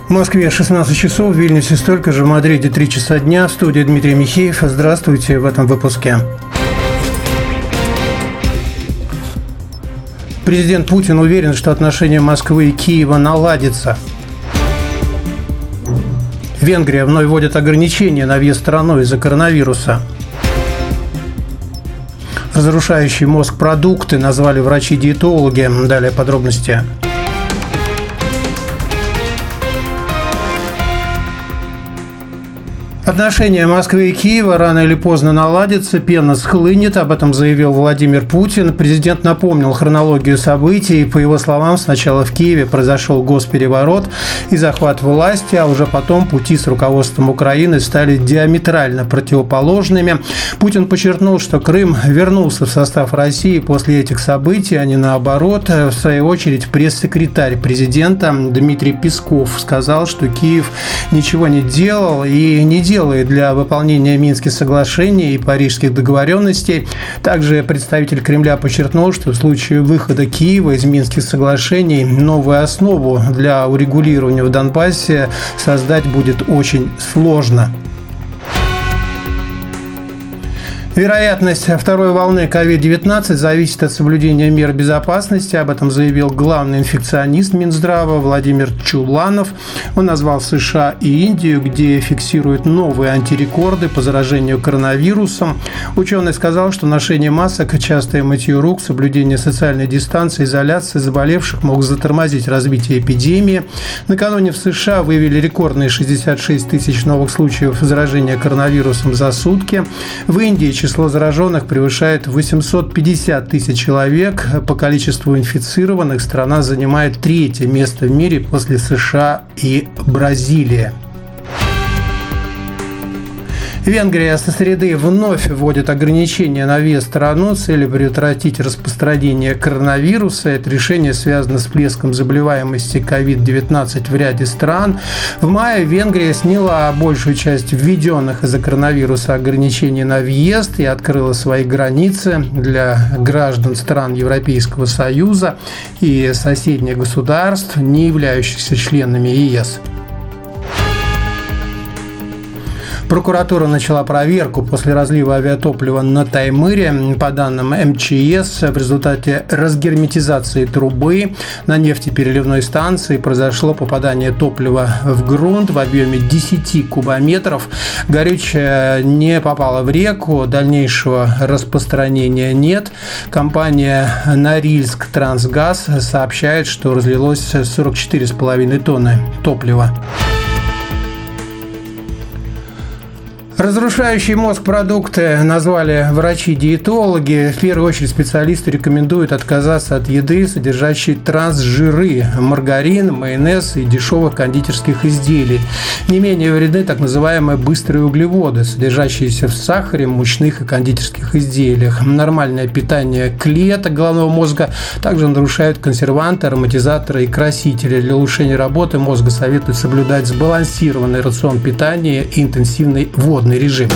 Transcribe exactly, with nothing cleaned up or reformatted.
В Москве шестнадцать часов, в Вильнюсе столько же, в Мадриде три часа дня. В студии Дмитрий Михеев. Здравствуйте в этом выпуске. Президент Путин уверен, что отношения Москвы и Киева наладятся. Венгрия вновь вводит ограничения на въезд в страну из-за коронавируса. Разрушающие мозг продукты назвали врачи-диетологи. Далее подробности. Отношения Москвы и Киева рано или поздно наладятся, пена схлынет, об этом заявил Владимир Путин. Президент напомнил хронологию событий. По его словам, сначала в Киеве произошел госпереворот и захват власти, а уже потом пути с руководством Украины стали диаметрально противоположными. Путин подчеркнул, что Крым вернулся в состав России после этих событий, а не наоборот. В свою очередь, пресс-секретарь президента Дмитрий Песков сказал, что Киев ничего не делал и не делал для выполнения Минских соглашений и парижских договоренностей. Также представитель Кремля подчеркнул, что в случае выхода Киева из Минских соглашений новую основу для урегулирования в Донбассе создать будет очень сложно. Вероятность второй волны ковид девятнадцать зависит от соблюдения мер безопасности. Об этом заявил главный инфекционист Минздрава Владимир Чуланов. Он назвал США и Индию, где фиксируют новые антирекорды по заражению коронавирусом. Ученый сказал, что ношение масок, частое мытье рук, соблюдение социальной дистанции, изоляция заболевших могут затормозить развитие эпидемии. Накануне в США выявили рекордные шестьдесят шесть тысяч новых случаев заражения коронавирусом за сутки. В Индии число зараженных превышает восемьсот пятьдесят тысяч человек. По количеству инфицированных страна занимает третье место в мире после США и Бразилии. Венгрия со среды вновь вводит ограничения на въезд в страну с целью предотвратить распространение коронавируса. Это решение связано с всплеском заболеваемости ковид девятнадцать в ряде стран. В мае Венгрия сняла большую часть введенных из-за коронавируса ограничений на въезд и открыла свои границы для граждан стран Европейского Союза и соседних государств, не являющихся членами ЕС. Прокуратура начала проверку после разлива авиатоплива на Таймыре. По данным эм че эс, в результате разгерметизации трубы на нефтепереливной станции произошло попадание топлива в грунт в объеме десять кубометров. Горючее не попало в реку, дальнейшего распространения нет. Компания Норильск Трансгаз сообщает, что разлилось сорок четыре с половиной тонны топлива. Разрушающий мозг продукты назвали врачи-диетологи. В первую очередь специалисты рекомендуют отказаться от еды, содержащей трансжиры, маргарин, майонез и дешевых кондитерских изделий. Не менее вредны так называемые быстрые углеводы, содержащиеся в сахаре, мучных и кондитерских изделиях. Нормальное питание клеток головного мозга также нарушают консерванты, ароматизаторы и красители. Для улучшения работы мозга советуют соблюдать сбалансированный рацион питания и интенсивный водный режим.